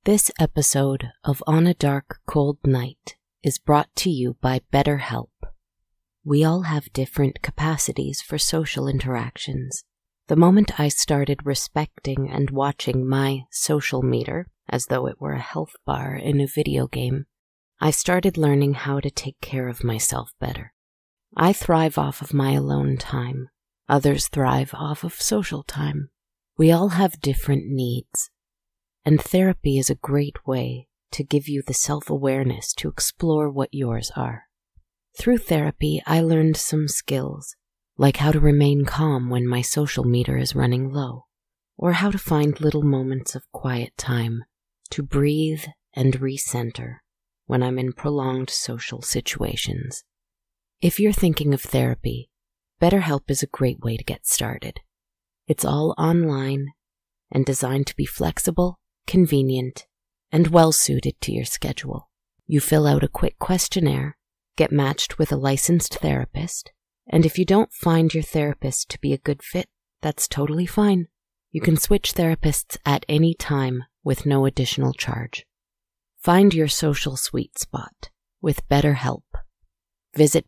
This episode of On a Dark, Cold Night is brought to you by BetterHelp. We all have different capacities for social interactions. The moment I started respecting and watching my social meter, as though it were a health bar in a video game, I started learning how to take care of myself better. I thrive off of my alone time. Others thrive off of social time. We all have different needs. And therapy is a great way to give you the self-awareness to explore what yours are. Through therapy, I learned some skills, like how to remain calm when my social meter is running low, or how to find little moments of quiet time to breathe and recenter when I'm in prolonged social situations. If you're thinking of therapy, BetterHelp is a great way to get started. It's all online and designed to be flexible, convenient, and well-suited to your schedule. You fill out a quick questionnaire, get matched with a licensed therapist, and if you don't find your therapist to be a good fit, that's totally fine. You can switch therapists at any time with no additional charge. Find your social sweet spot with BetterHelp. Visit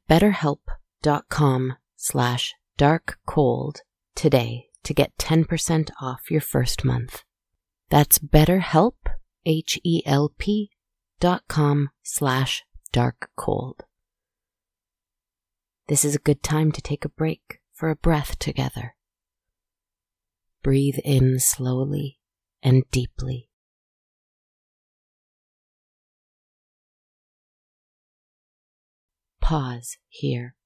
betterhelp.com/darkcold today to get 10% off your first month. That's BetterHelp, HELP.com/darkcold. This is a good time to take a break for a breath together. Breathe in slowly and deeply. Pause here.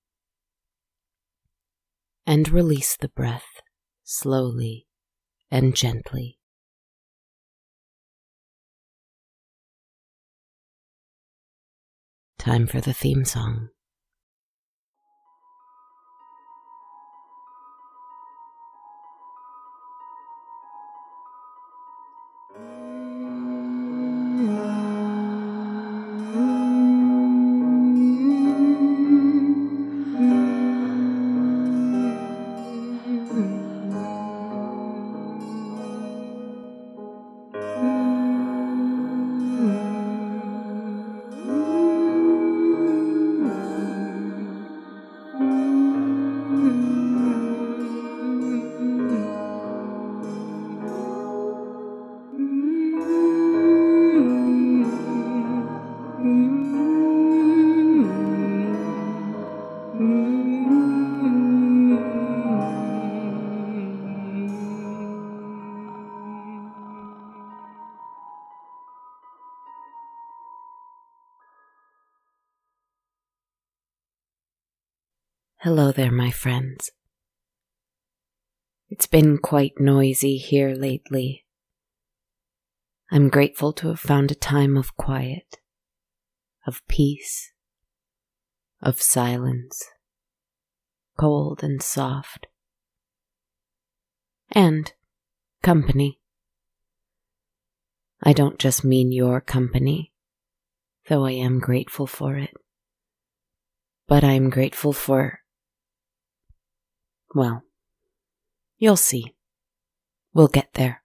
And release the breath slowly and gently. Time for the theme song. Hello there, my friends. It's been quite noisy here lately. I'm grateful to have found a time of quiet, of peace, of silence, cold and soft, and company. I don't just mean your company, though I am grateful for it, but I'm grateful for, well, you'll see. We'll get there.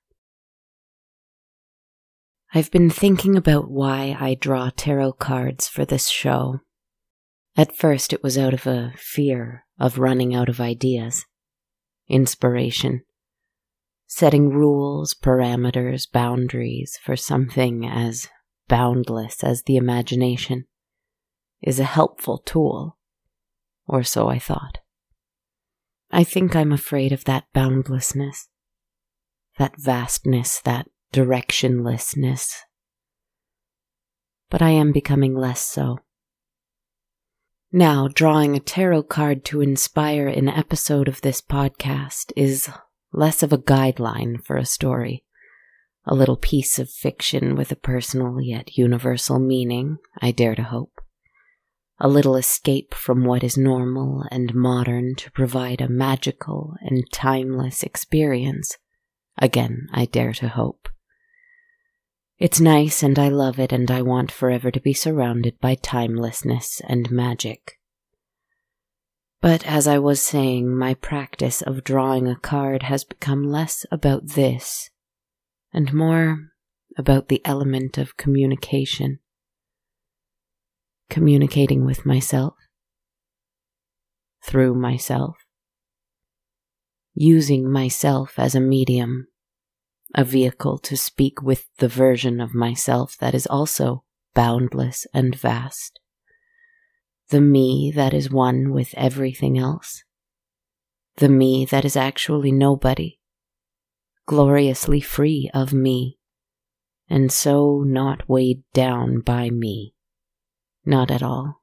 I've been thinking about why I draw tarot cards for this show. At first, it was out of a fear of running out of ideas, inspiration, setting rules, parameters, boundaries for something as boundless as the imagination is a helpful tool, or so I thought. I think I'm afraid of that boundlessness, that vastness, that directionlessness. But I am becoming less so. Now, drawing a tarot card to inspire an episode of this podcast is less of a guideline for a story, a little piece of fiction with a personal yet universal meaning, I dare to hope. A little escape from what is normal and modern to provide a magical and timeless experience. Again, I dare to hope. It's nice and I love it and I want forever to be surrounded by timelessness and magic. But as I was saying, my practice of drawing a card has become less about this and more about the element of communication. Communicating with myself, through myself, using myself as a medium, a vehicle to speak with the version of myself that is also boundless and vast, the me that is one with everything else, the me that is actually nobody, gloriously free of me, and so not weighed down by me, not at all.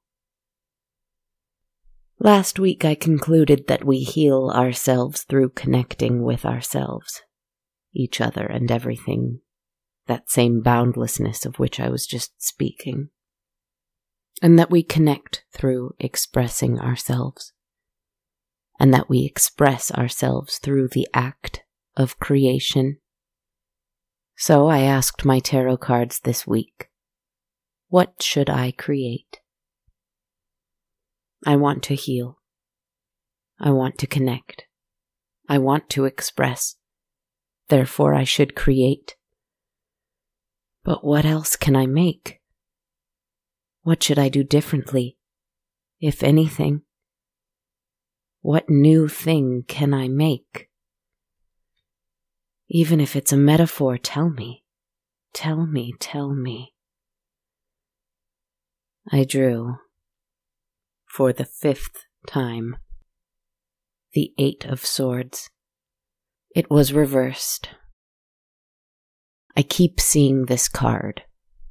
Last week I concluded that we heal ourselves through connecting with ourselves, each other and everything, that same boundlessness of which I was just speaking, and that we connect through expressing ourselves, and that we express ourselves through the act of creation. So I asked my tarot cards this week, what should I create? I want to heal. I want to connect. I want to express. Therefore, I should create. But what else can I make? What should I do differently, if anything? What new thing can I make? Even if it's a metaphor, tell me. Tell me, tell me. I drew, for the 5th time, the 8 of Swords. It was reversed. I keep seeing this card.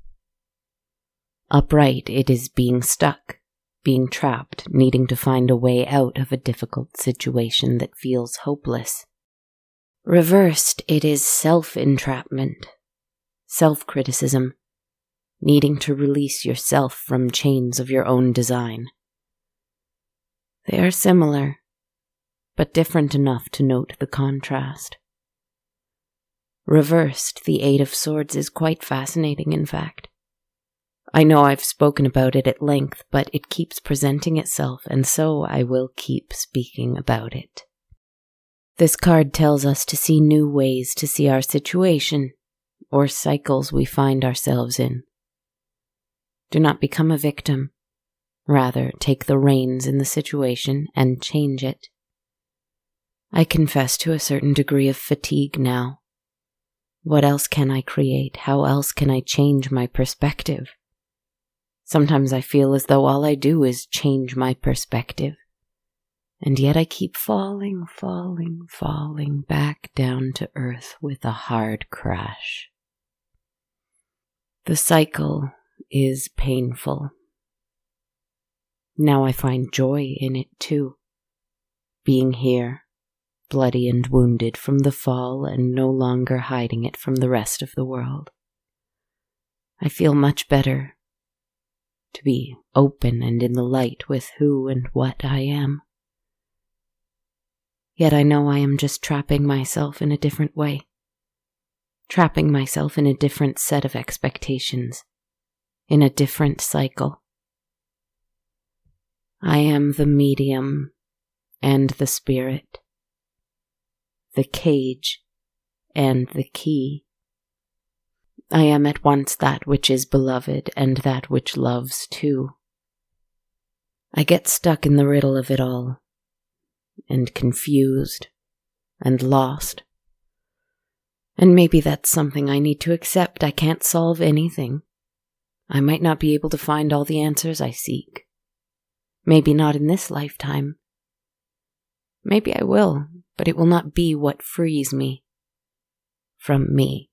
Upright, it is being stuck, being trapped, needing to find a way out of a difficult situation that feels hopeless. Reversed, it is self-entrapment, self-criticism, needing to release yourself from chains of your own design. They are similar, but different enough to note the contrast. Reversed, the 8 of Swords is quite fascinating, in fact. I know I've spoken about it at length, but it keeps presenting itself, and so I will keep speaking about it. This card tells us to see new ways to see our situation, or cycles we find ourselves in. Do not become a victim. Rather, take the reins in the situation and change it. I confess to a certain degree of fatigue now. What else can I create? How else can I change my perspective? Sometimes I feel as though all I do is change my perspective. And yet I keep falling back down to earth with a hard crash. The cycle is painful. Now I find joy in it too. Being here, bloody and wounded from the fall and no longer hiding it from the rest of the world. I feel much better to be open and in the light with who and what I am. Yet I know I am just trapping myself in a different way. Trapping myself in a different set of expectations. In a different cycle. I am the medium and the spirit. The cage and the key. I am at once that which is beloved and that which loves too. I get stuck in the riddle of it all, and confused, and lost. And maybe that's something I need to accept. I can't solve anything. I might not be able to find all the answers I seek. Maybe not in this lifetime. Maybe I will, but it will not be what frees me from me.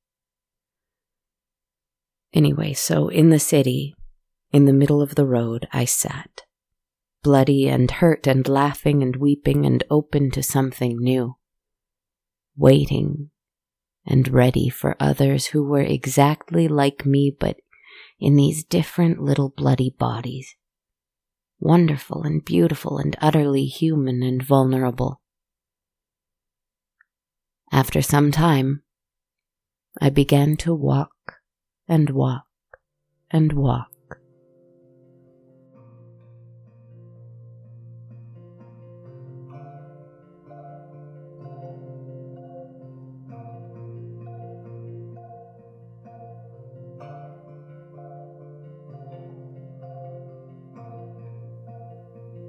Anyway, so in the city, in the middle of the road, I sat, bloody and hurt and laughing and weeping and open to something new, waiting and ready for others who were exactly like me but in these different little bloody bodies, wonderful and beautiful and utterly human and vulnerable. After some time, I began to walk and walk and walk.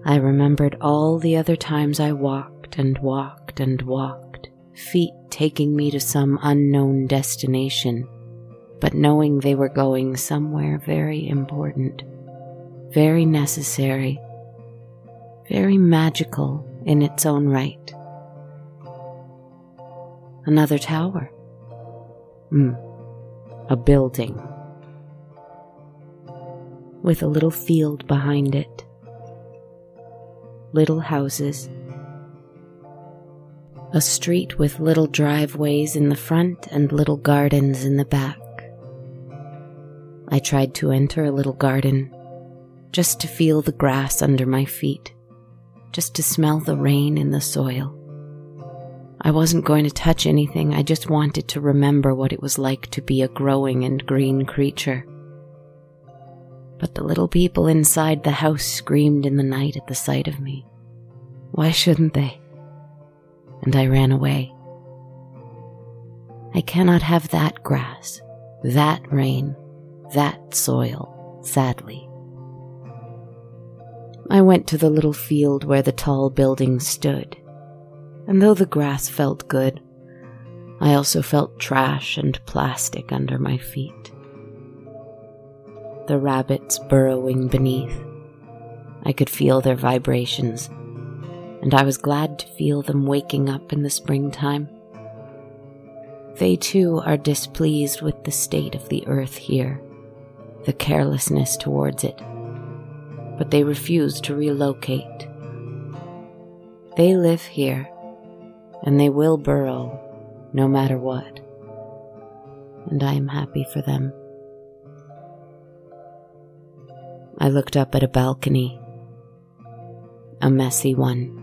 I remembered all the other times I walked and walked and walked, feet taking me to some unknown destination, but knowing they were going somewhere very important, very necessary, very magical in its own right. Another tower. A building. With a little field behind it. Little houses. A street with little driveways in the front and little gardens in the back. I tried to enter a little garden, just to feel the grass under my feet, just to smell the rain in the soil. I wasn't going to touch anything, I just wanted to remember what it was like to be a growing and green creature. But the little people inside the house screamed in the night at the sight of me. Why shouldn't they? And I ran away. I cannot have that grass, that rain, that soil, sadly. I went to the little field where the tall building stood, and though the grass felt good, I also felt trash and plastic under my feet. The rabbits burrowing beneath, I could feel their vibrations, and I was glad to feel them waking up in the springtime. They too are displeased with the state of the earth here, the carelessness towards it, but they refuse to relocate. They live here, and they will burrow no matter what, and I am happy for them. I looked up at a balcony, a messy one.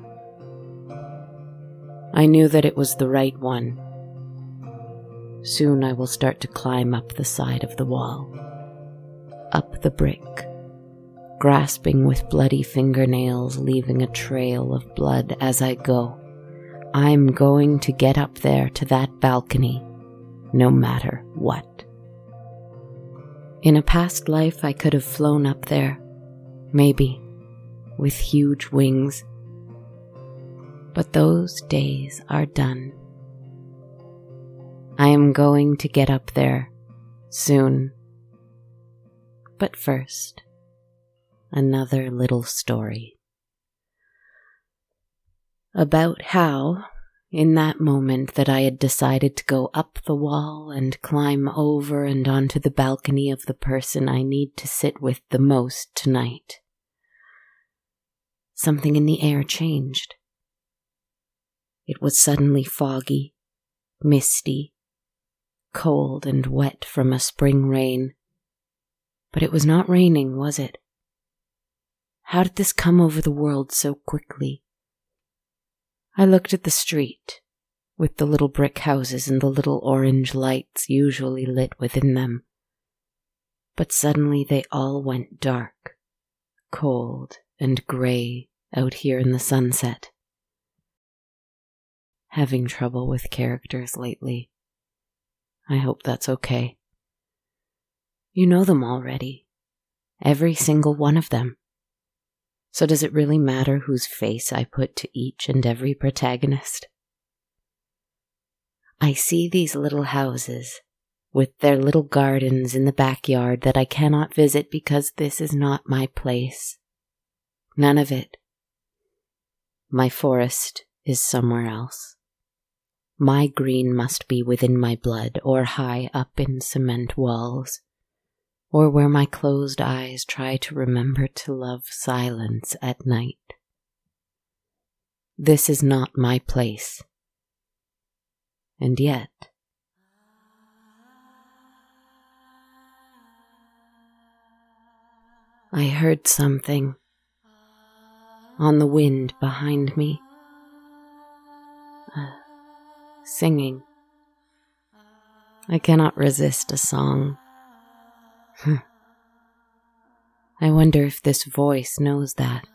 I knew that it was the right one. Soon I will start to climb up the side of the wall, up the brick, grasping with bloody fingernails, leaving a trail of blood as I go. I'm going to get up there to that balcony, no matter what. In a past life, I could have flown up there, maybe, with huge wings. But those days are done. I am going to get up there soon. But first, another little story. About how, in that moment that I had decided to go up the wall and climb over and onto the balcony of the person I need to sit with the most tonight, something in the air changed. It was suddenly foggy, misty, cold and wet from a spring rain. But it was not raining, was it? How did this come over the world so quickly? I looked at the street, with the little brick houses and the little orange lights usually lit within them. But suddenly they all went dark, cold and gray out here in the sunset. Having trouble with characters lately. I hope that's okay. You know them already. Every single one of them. So does it really matter whose face I put to each and every protagonist? I see these little houses, with their little gardens in the backyard that I cannot visit because this is not my place. None of it. My forest is somewhere else. My green must be within my blood or high up in cement walls, or where my closed eyes try to remember to love silence at night. This is not my place. And yet, I heard something on the wind behind me. Singing. I cannot resist a song. I wonder if this voice knows that.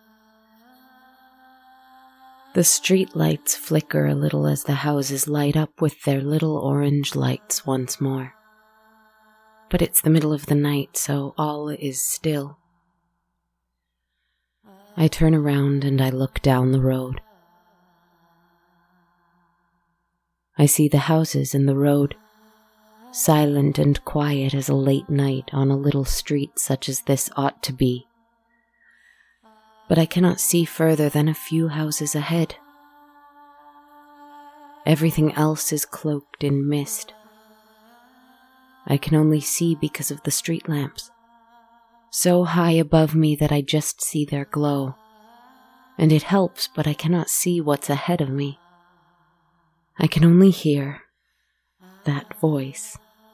The street lights flicker a little as the houses light up with their little orange lights once more. But it's the middle of the night, so all is still. I turn around and I look down the road. I see the houses and the road, silent and quiet as a late night on a little street such as this ought to be. But I cannot see further than a few houses ahead. Everything else is cloaked in mist. I can only see because of the street lamps, so high above me that I just see their glow. And it helps, but I cannot see what's ahead of me. I can only hear that voice.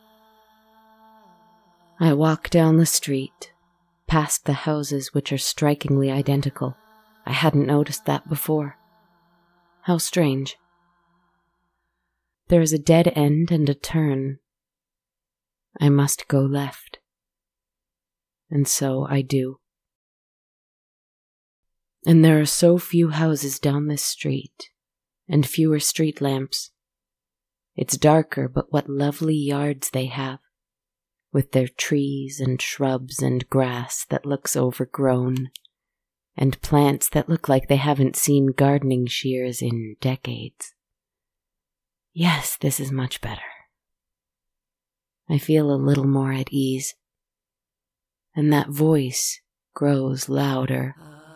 I walk down the street, past the houses which are strikingly identical. I hadn't noticed that before. How strange. There is a dead end and a turn. I must go left. And so I do. And there are so few houses down this street, and fewer street lamps. It's darker, but what lovely yards they have, with their trees and shrubs and grass that looks overgrown, and plants that look like they haven't seen gardening shears in decades. Yes, this is much better. I feel a little more at ease, and that voice grows louder.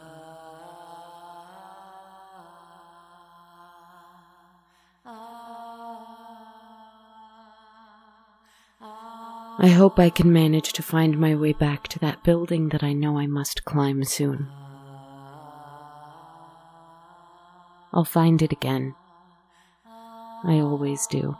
I hope I can manage to find my way back to that building that I know I must climb soon. I'll find it again. I always do.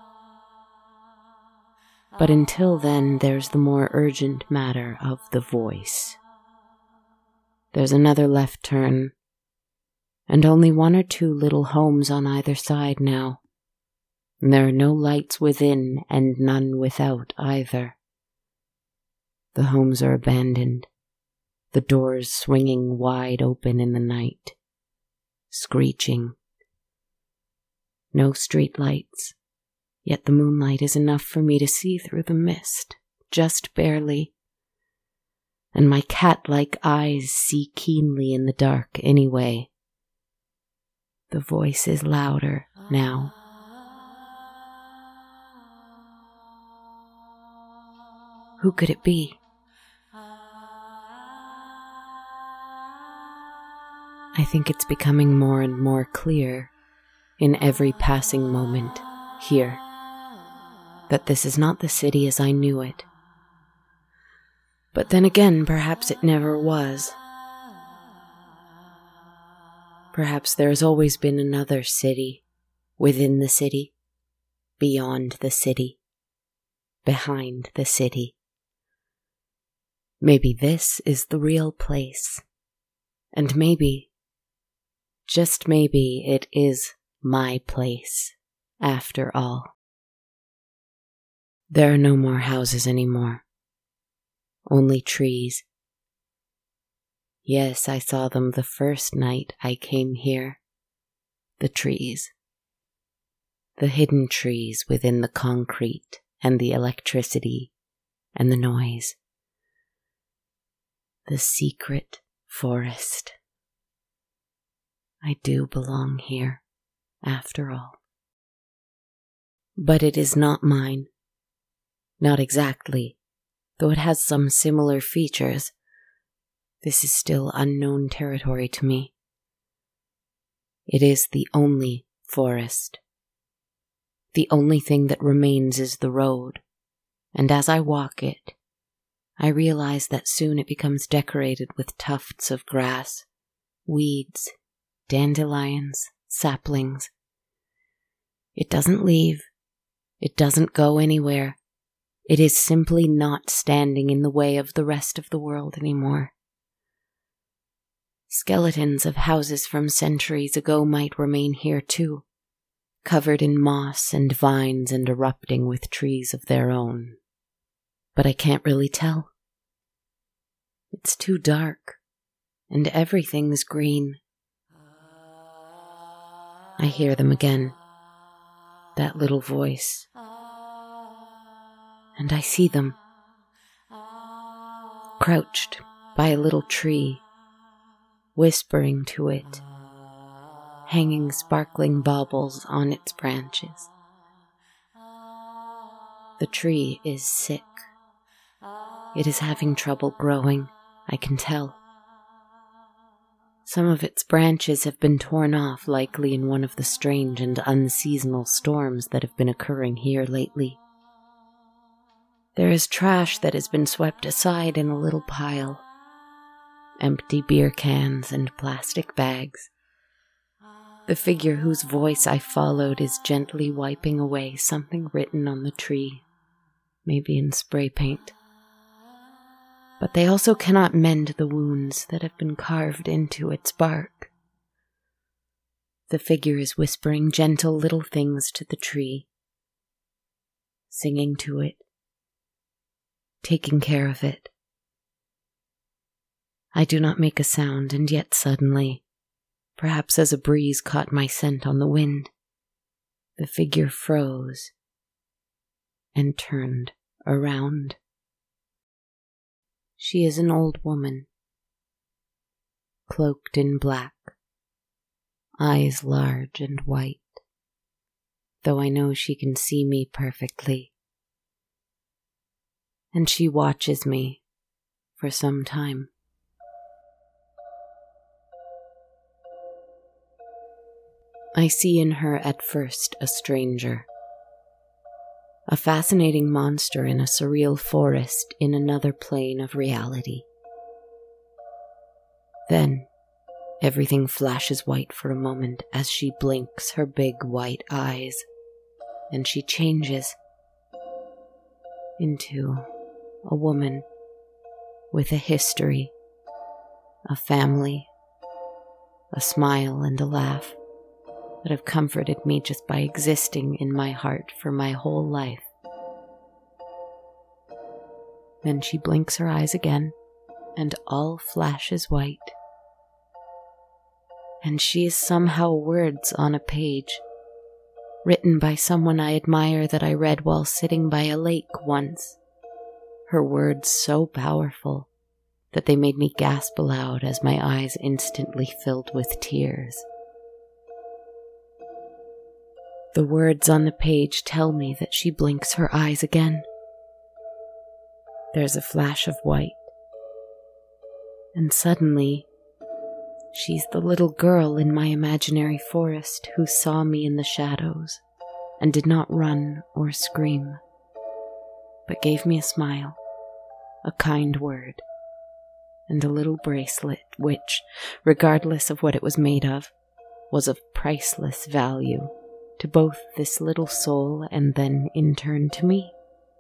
But until then, there's the more urgent matter of the voice. There's another left turn, and only 1 or 2 little homes on either side now. And there are no lights within and none without either. The homes are abandoned, the doors swinging wide open in the night, screeching. No street lights, yet the moonlight is enough for me to see through the mist, just barely. And my cat-like eyes see keenly in the dark anyway. The voice is louder now. Who could it be? I think it's becoming more and more clear in every passing moment here that this is not the city as I knew it. But then again, perhaps it never was. Perhaps there has always been another city, within the city, beyond the city, behind the city. Maybe this is the real place, and maybe, just maybe, it is my place, after all. There are no more houses anymore, only trees. Yes, I saw them the first night I came here, the trees. The hidden trees within the concrete and the electricity and the noise. The secret forest. I do belong here, after all. But it is not mine. Not exactly, though it has some similar features. This is still unknown territory to me. It is the only forest. The only thing that remains is the road, and as I walk it, I realize that soon it becomes decorated with tufts of grass, weeds, dandelions, saplings. It doesn't leave. It doesn't go anywhere. It is simply not standing in the way of the rest of the world anymore. Skeletons of houses from centuries ago might remain here too, covered in moss and vines and erupting with trees of their own. But I can't really tell. It's too dark, and everything's green. I hear them again, that little voice, and I see them, crouched by a little tree, whispering to it, hanging sparkling baubles on its branches. The tree is sick. It is having trouble growing, I can tell. Some of its branches have been torn off, likely in one of the strange and unseasonal storms that have been occurring here lately. There is trash that has been swept aside in a little pile. Empty beer cans and plastic bags. The figure whose voice I followed is gently wiping away something written on the tree, maybe in spray paint. But they also cannot mend the wounds that have been carved into its bark. The figure is whispering gentle little things to the tree, singing to it, taking care of it. I do not make a sound, and yet suddenly, perhaps as a breeze caught my scent on the wind, the figure froze and turned around. She is an old woman, cloaked in black, eyes large and white, though I know she can see me perfectly. And she watches me for some time. I see in her at first a stranger, a fascinating monster in a surreal forest in another plane of reality. Then, everything flashes white for a moment as she blinks her big white eyes, and she changes into a woman with a history, a family, a smile and a laugh that have comforted me just by existing in my heart for my whole life. Then she blinks her eyes again, and all flashes white. And she is somehow words on a page, written by someone I admire that I read while sitting by a lake once. Her words so powerful that they made me gasp aloud as my eyes instantly filled with tears. The words on the page tell me that she blinks her eyes again. There's a flash of white, and suddenly, she's the little girl in my imaginary forest who saw me in the shadows and did not run or scream, but gave me a smile, a kind word, and a little bracelet which, regardless of what it was made of, was of priceless value to both this little soul and then in turn to me.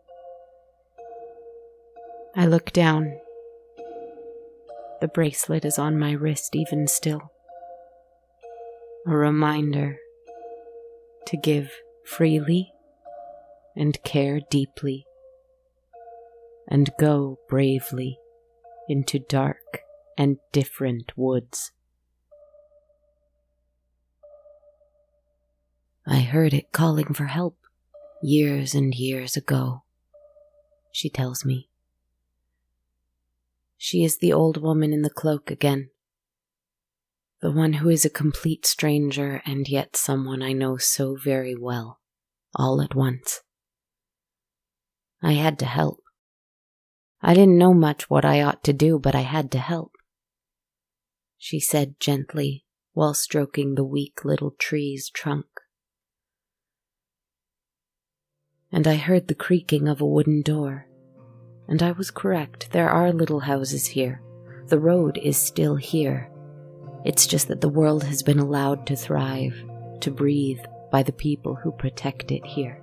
I look down. The bracelet is on my wrist even still. A reminder to give freely and care deeply and go bravely into dark and different woods. I heard it calling for help years and years ago, she tells me. She is the old woman in the cloak again, the one who is a complete stranger and yet someone I know so very well, all at once. I had to help. I didn't know much what I ought to do, but I had to help, she said gently while stroking the weak little tree's trunk. And I heard the creaking of a wooden door. And I was correct, there are little houses here. The road is still here. It's just that the world has been allowed to thrive, to breathe by the people who protect it here.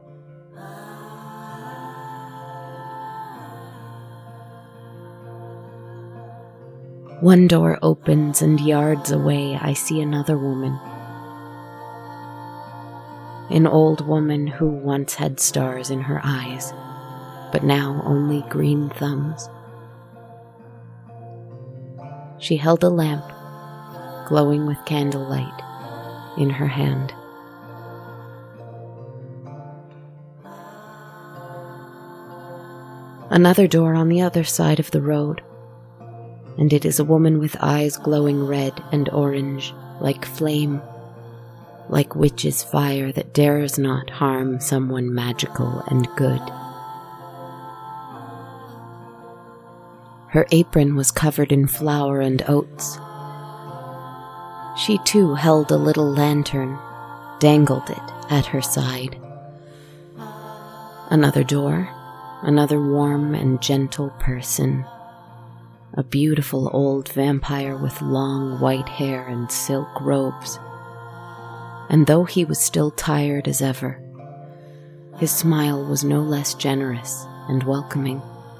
One door opens and yards away I see another woman. An old woman who once had stars in her eyes, but now only green thumbs. She held a lamp, glowing with candlelight, in her hand. Another door on the other side of the road. and it is a woman with eyes glowing red and orange, like flame, like witch's fire that dares not harm someone magical and good. Her apron was covered in flour and oats. She too held a little lantern, dangled it at her side. Another door, another warm and gentle person. A beautiful old vampire with long white hair and silk robes. And though he was still tired as ever, his smile was no less generous and welcoming.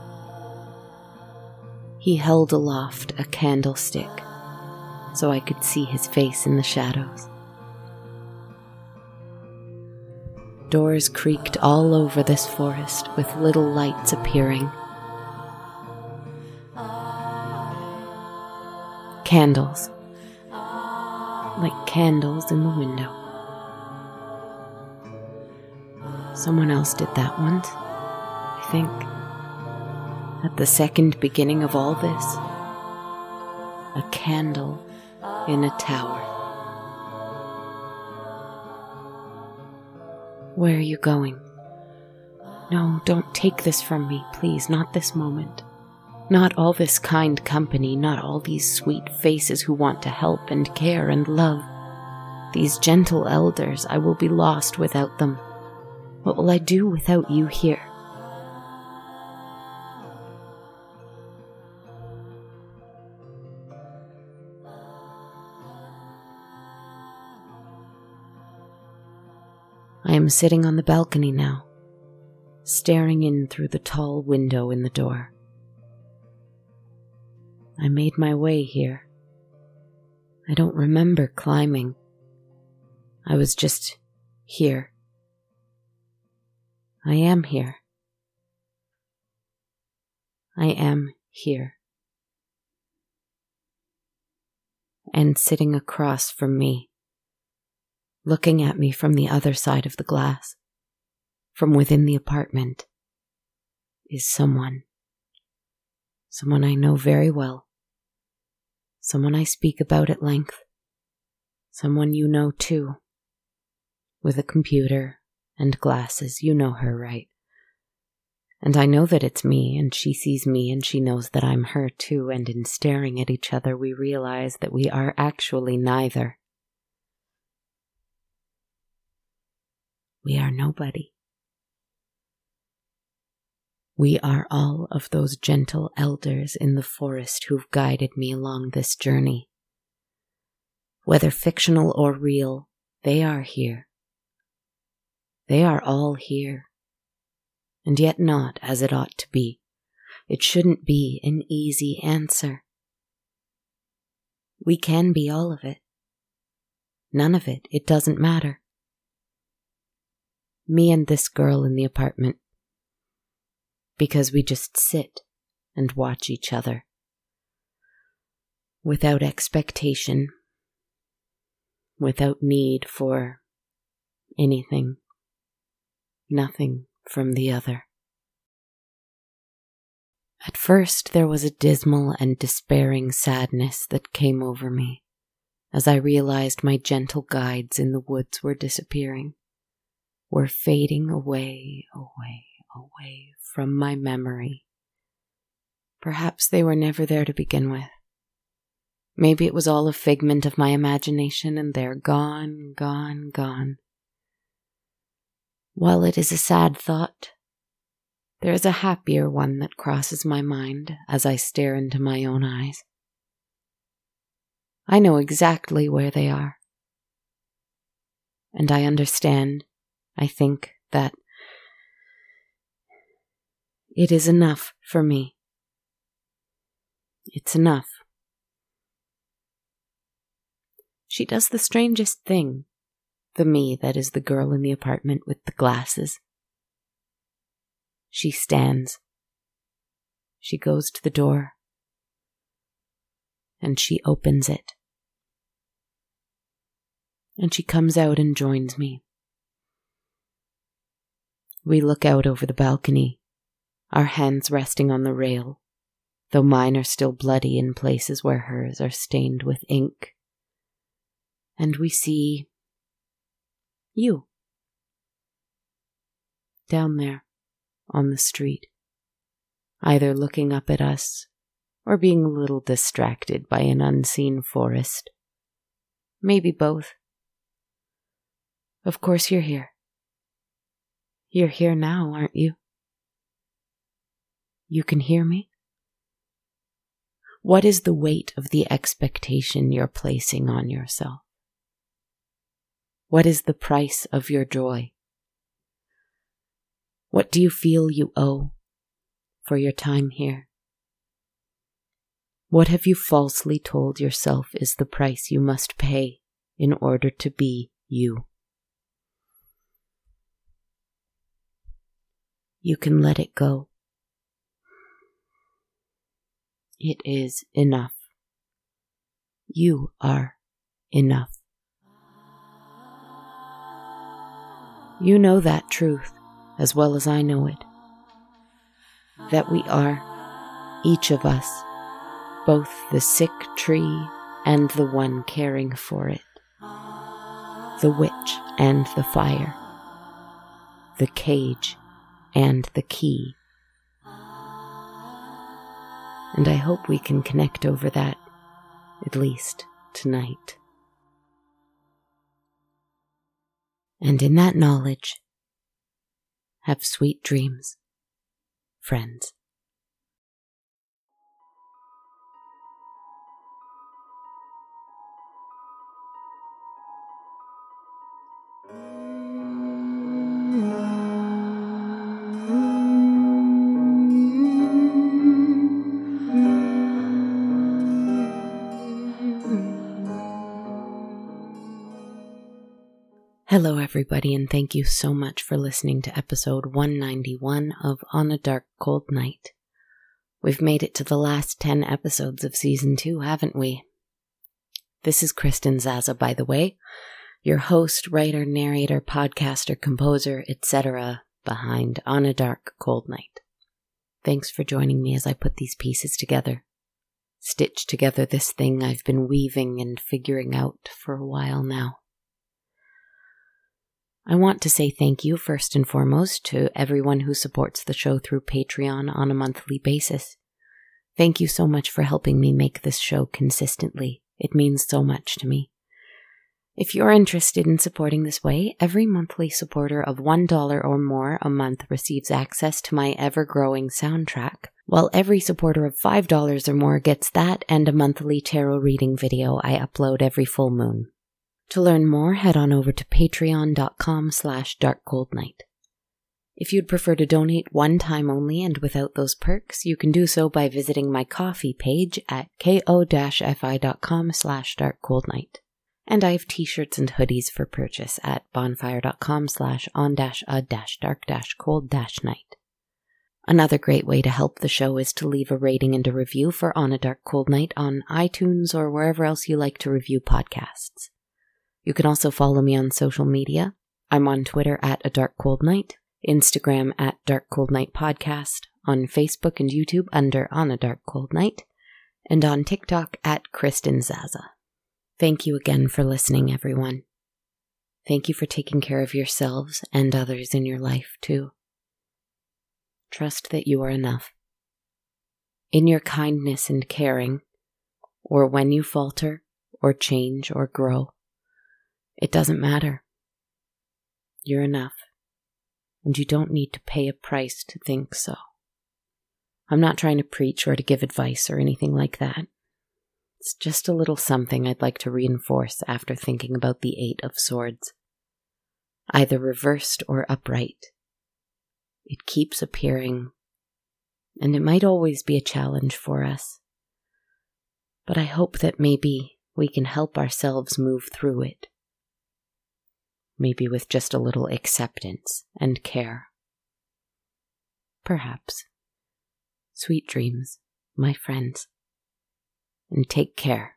He held aloft a candlestick, so I could see his face in the shadows. Doors creaked all over this forest with little lights appearing. Candles, like candles in the window. Someone else did that once, I think. At the second beginning of all this, a candle in a tower. Where are you going? No, don't take this from me, please, not this moment. Not all this kind company, not all these sweet faces who want to help and care and love. These gentle elders, I will be lost without them. What will I do without you here? I am sitting on the balcony now, staring in through the tall window in the door. I made my way here. I don't remember climbing. I was just here. I am here. I am here. And sitting across from me, looking at me from the other side of the glass, from within the apartment, is someone. Someone I know very well. Someone I speak about at length. Someone you know too. With a computer and glasses, you know her, right? And I know that it's me, and she sees me, and she knows that I'm her too, and in staring at each other we realize that we are actually neither. We are nobody. We are all of those gentle elders in the forest who've guided me along this journey. Whether fictional or real, they are here. They are all here. And yet not as it ought to be. It shouldn't be an easy answer. We can be all of it. None of it, it doesn't matter. Me and this girl in the apartment. Because we just sit and watch each other. Without expectation. Without need for anything. Nothing from the other. At first there was a dismal and despairing sadness that came over me as I realized my gentle guides in the woods were disappearing, were fading away, away from my memory. Perhaps they were never there to begin with. Maybe it was all a figment of my imagination and they're gone, gone, gone. While it is a sad thought, there is a happier one that crosses my mind as I stare into my own eyes. I know exactly where they are. And I understand, I think, that it is enough for me. It's enough. She does the strangest thing, the me that is the girl in the apartment with the glasses. She stands. She goes to the door. And she opens it. And she comes out and joins me. We look out over the balcony, our hands resting on the rail, though mine are still bloody in places where hers are stained with ink. And we see you down there on the street, either looking up at us or being a little distracted by an unseen forest. Maybe both. Of course you're here. You're here now, aren't you? You can hear me? What is the weight of the expectation you're placing on yourself? What is the price of your joy? What do you feel you owe for your time here? What have you falsely told yourself is the price you must pay in order to be you? You can let it go. It is enough. You are enough. You know that truth as well as I know it. That we are, each of us, both the sick tree and the one caring for it, the witch and the fire, the cage and the key. And I hope we can connect over that, at least tonight. And in that knowledge, have sweet dreams, friends. Hello everybody, and thank you so much for listening to episode 191 of On a Dark Cold Night. We've made it to the last 10 episodes of season 2, haven't we? This is Kristen Zaza, by the way, your host, writer, narrator, podcaster, composer, etc. behind On a Dark Cold Night. Thanks for joining me as I put these pieces together. Stitch together this thing I've been weaving and figuring out for a while now. I want to say thank you first and foremost to everyone who supports the show through Patreon on a monthly basis. Thank you so much for helping me make this show consistently. It means so much to me. If you're interested in supporting this way, every monthly supporter of $1 or more a month receives access to my ever-growing soundtrack, while every supporter of $5 or more gets that and a monthly tarot reading video I upload every full moon. To learn more, head on over to patreon.com/darkcoldnight. If you'd prefer to donate one time only and without those perks, you can do so by visiting my Ko-fi page at ko-fi.com/darkcoldnight. And I have t-shirts and hoodies for purchase at bonfire.com/on-a-dark-cold-night. Another great way to help the show is to leave a rating and a review for On a Dark Cold Night on iTunes or wherever else you like to review podcasts. You can also follow me on social media. I'm on Twitter at A Dark Cold Night, Instagram at Dark Cold Night Podcast, on Facebook and YouTube under On a Dark Cold Night, and on TikTok at Kristen Zaza. Thank you again for listening, everyone. Thank you for taking care of yourselves and others in your life, too. Trust that you are enough. In your kindness and caring, or when you falter, or change, or grow, it doesn't matter. You're enough, and you don't need to pay a price to think so. I'm not trying to preach or to give advice or anything like that. It's just a little something I'd like to reinforce after thinking about the 8 of Swords. Either reversed or upright. It keeps appearing, and it might always be a challenge for us. But I hope that maybe we can help ourselves move through it. Maybe with just a little acceptance and care. Perhaps. Sweet dreams, my friends. And take care.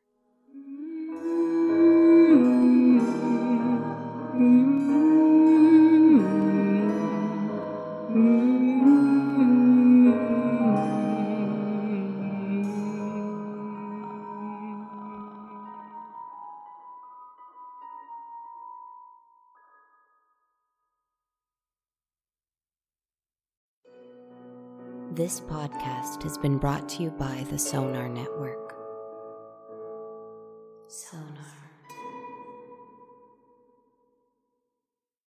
This podcast has been brought to you by the Sonar Network. Sonar.